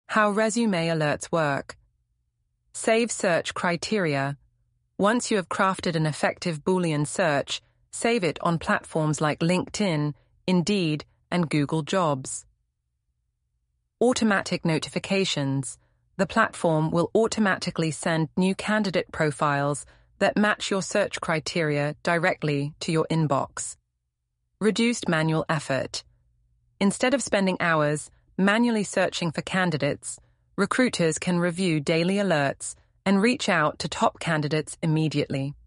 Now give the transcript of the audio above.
How resume alerts work. Save search criteria. Once you have crafted an effective Boolean search, save it on platforms like LinkedIn, Indeed, and Google Jobs. Automatic notifications. The platform will automatically send new candidate profiles that match your search criteria directly to your inbox. Reduced manual effort. Instead of spending hours manually searching for candidates, recruiters can review daily alerts and reach out to top candidates immediately.